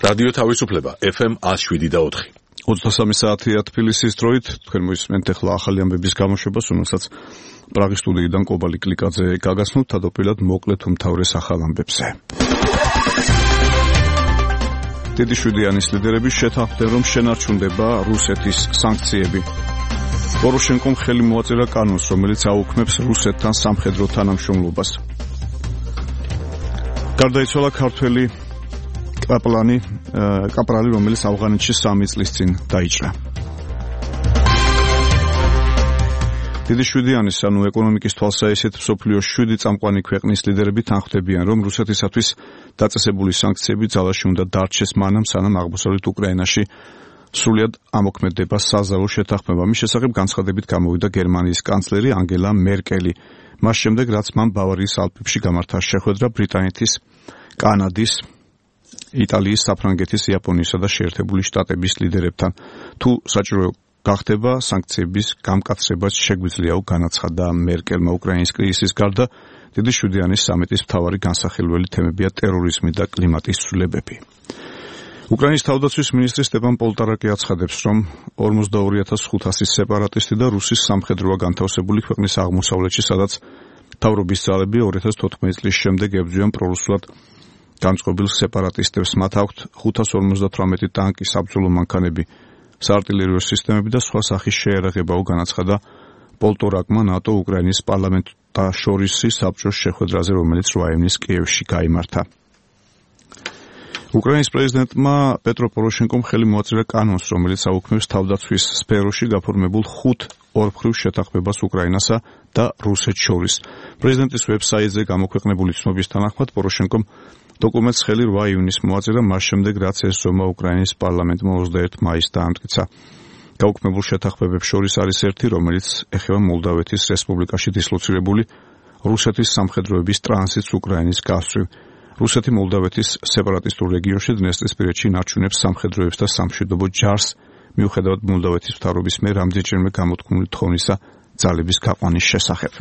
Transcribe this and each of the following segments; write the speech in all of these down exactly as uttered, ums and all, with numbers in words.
რადიო თავისუფლება ეფ ემ one oh seven და four. ოცდასამი საათია თბილისის დროით, თქვენ მოისმენთ ახლა ახალი ამბების გამოშვებას, რომელსაც პრაღის სტუდიიდან კობალი კლიკაძე გაგაცნობთ, თავდაპირველად მოკლედ უმთავრეს ახალ ამბებზე. დიდი შვიდიანის ლიდერები შეთანხმდნენ, რომ შენარჩუნდება რუსეთის სანქციები. პოროშენკომ ხელი მოაწერა კანონს, რომელიც აუქმებს რუსეთთან სამხედრო თანამშრომლობას. გარდაიცვალა ქართველი კაპლანი, კაპრალი, რომელიც ავღანეთში სამი წლის წინ დაიჭრა. დიდი შვიდიანის, ანუ ეკონომიკის თვალსაჩინო მსოფლიოს შვიდი წამყვანი ქვეყნის ლიდერები თანხმდებიან, რომ რუსეთისათვის დაწესებული სანქციები ძალაში უნდა დარჩეს მანამ, სანამ აღმოსავლეთ უკრაინაში სრულად ამოქმედება საზავო შეთანხმება. მის შესახებ განცხადებით გამოვიდა გერმანიის კანცლერი ანგელა მერკელი. მას შემდეგ, რაც მან ბავარიის ალპებში გამართა შეხვედრა ბრიტანეთის, კანადის, იტალიის, საფრანგეთის, იაპონიისა და შეერთებული შტატების ლიდერებთან. თუ საჭირო გახდება, სანქციების გამკაცრებაც შეგვიძლიაო, განაცხადა მერკელმა. უკრაინის კრიზისის გარდა დიდი შვიდიანის სამიტის მთავარი განსახილველი თემებია ტერორიზმი და კლიმატის ცვლილებები. უკრაინის თავდაცვის მინისტრი სტეპან პოლტარაკი აცხადებს, რომ ორმოცდაორი ათას ხუთასი სეპარატისტი და რუსის სამხედროა განთავსებული ქვეყნის აღმოსავლეთში, სადაც მთავრობის ძალები ორი ათას თოთხმეტი წლის შემდეგ ებრძვიან პრორუსულად განწყობილ სეპარატისტებს. მათ აქვთ ხუთას ორმოცდათვრამეტი ტანკი, საბრძოლო მანქანები, საარტილერიო სისტემები და სხვა სახის შეიარაღებაო, განაცხადა პოლტარაკმა ნატო უკრაინის პარლამენტთა შორისი საბჭოს შეხვედრაზე, რომელიც რვა ივნის კიევში გაიმართა. უკრაინის პრეზიდენტმა პეტრო პოროშენკომ ხელი მოაწერა კანონს, რომელიც აუქმებს თავდაცვის სფეროში გაფორმებულ ხუთ ორმხრივ შეთანხმებას უკრაინასა და რუსეთს შორის. პრეზიდენტის ვებსაიტზე გამოქვეყნებული ცნობის თანახმად პოროშენკომ დოკუმენტს ხელი რვა ივნის მოაწერა, მას შემდეგ, რაც ეს ზომა უკრაინის პარლამენტმა ოცდაერთი მაისს დაამტკიცა. გაუქმებულ შეთანხმებებს შორის არის ერთი, რომელიც ეხება მოლდავეთის რესპუბლიკაში დისლოცირებული რუსეთის სამხედროების ტრანზიტს უკრაინის გასწვრივ. რუსეთი მოლდავეთის სეპარატისტულ რეგიონში დნესტრისპირეთში ინარჩუნებს სამხედროებს და სამშვიდობო ჯარს, მიუხედავად მოლდავეთის მთავრობის მიერ რამდენჯერმე გამოთქმული თხოვნისა ძალების გაყვანის შესახებ.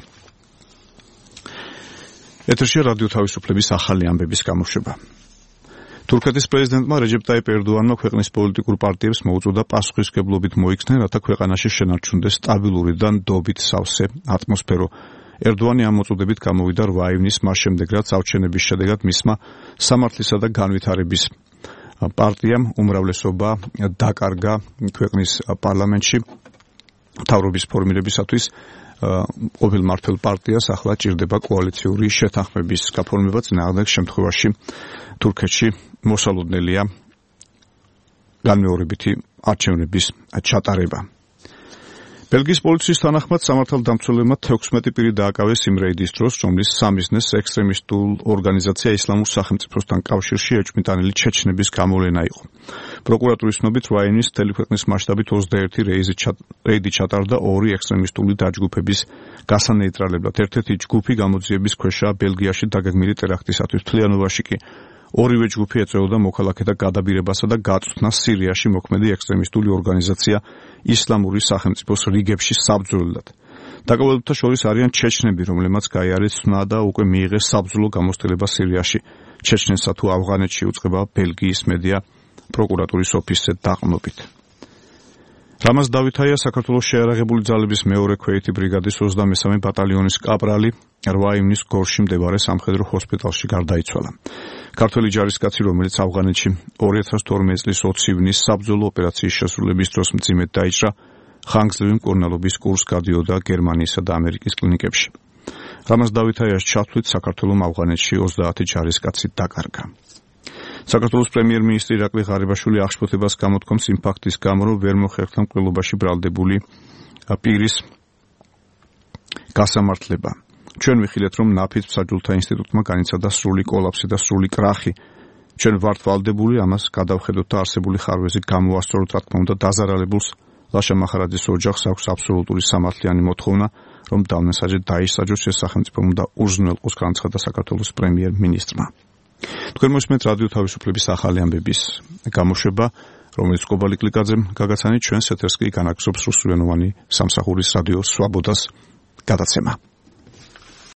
ეთერშია რადიო თავისუფლების ახალი ამბების გამოშვება. თურქეთის პრეზიდენტმა რეჯეპ ტაიპ ერდოანმა ქვეყნის პოლიტიკურ პარტიებს მოუწოდა პასუხისმგებლობით მოიქცნენ, რათა ქვეყანაში შენარჩუნდეს სტაბილური და ნდობით სავსე ატმოსფერო. ერდოანი ამ მოწოდებით გამოვიდა რვა ივნის, მას შემდეგ, რაც არჩევნების შედეგად მისმა სამართლისა და განვითარების პარტიამ უმრავლესობა დაკარგა ქვეყნის პარლამენტში მთავრობის ფორმირებისათვის. ყოფილ მმართველ პარტიას ახლა ჭირდება კოალიციური შეთანხმების გაფორმება, წინააღმდეგ შემთხვევაში თურქეთში მოსალოდნელია განმეორებითი არჩევნების ჩატარება. ბელგიის პოლიციის თანახმად სამართალდამცველებმა თექვსმეტი პირი დააკავეს იმ რეიდის დროს, რომლის სამიზნეს ექსტრემისტულ ორგანიზაცია ისლამურ სახელმწიფოსთან კავშირში ეჭვმიტანილი ჩეჩნების გამოვლენა იყო. პროკურატურის ცნობით რვა ივნის მთელი ქვეყნის მასშტაბით ოცდაერთი რეიდი ჩატარდა ორი ექსტრემისტული დაჯგუფების გასანეიტრალებლად. ერთ-ერთი ჯგუფი გამოძიების ქვეშაა ბელგიაში დაგეგმილი ტერაქტისათვის. მთლიანობაში კი ორივე ჯგუფი ეწეოდა მოქალაქეთა გადაბირებასა და გაწვრთნას სირიაში მოქმედი ექსტრემისტული ორგანიზაცია ისლამური სახელმწიფოს რიგებში საბრძოლველად. დაკავებულთა შორის არიან ჩეჩნები, რომლებმაც გაიარეს ცნა და უკვე მიიღეს საბრძოლო გამოცდილება სირიაში. ჩეჩნეთსა თუ ავღანეთში უწყება ბელგიის მედია პროკურატურის ოფისზე დაყრდნობით. რამაზ დავითაია საქართველოს შეიარაღებული ძალების მეორე ქვეითი ბრიგადის ოცდამესამე ბატალიონის კაპრალი რვა ივნის გორში მდებარე სამხედრო ჰოსპიტალში გარდაიცვალა. ქართველი ჯარისკაცი, რომელიც ავღანეთში ორი ათას თორმეტი წლის ოცი ივნის საბრძოლო ოპერაციის შესრულების დროს მძიმედ დაიჭრა, ხანგრძლივი მკურნალობის კურსს გადიოდა გერმანიისა და ამერიკის კლინიკებში. რამაზ დავითაიას ჩათვლით საქართველოს ავღანეთში ოცდაათი ჯარისკაცი დაკარგა. საქართველოს პრემიერ-მინისტრი ირაკლი ღარიბაშვილი აღშფოთებას გამოთქვამს იმ ფაქტის გამო, რომ ვერ მოხერხდა მკვლელობაში ბრალდებული პირის გასამართლება. ჩვენ ვიხილეთ, რომ ნაფიც მსაჯულთა ინსტიტუტმა განიცადა სრული კოლაფსი და სრული კრახი. ჩვენ ვართ ვალდებული, ამას გადავხედოთ და არსებული ხარვეზი გამოასწოროთ, რა თქმა უნდა, დაზარალებულს ლაშა მახარაძის ოჯახს აქვს აბსოლუტური სამართლიანი მოთხოვნა, რომ დავნესაჯეთ დაისაჯოს, ეს სახელმწიფომ და უზრუნველყოს, განაცხადა საქართველოს პრემიერ-მინისტრმა. თქვენ მოსმენთ რადიო თავისუფლების ახალი ამბების გამოშვება, რომელიც კობალი კლიკაძემ გაგაცანით, ჩვენს ეთერს კი განაგრძობს რუსულენოვანი სამსახურის რადიო სვაბოდას გადაცემა.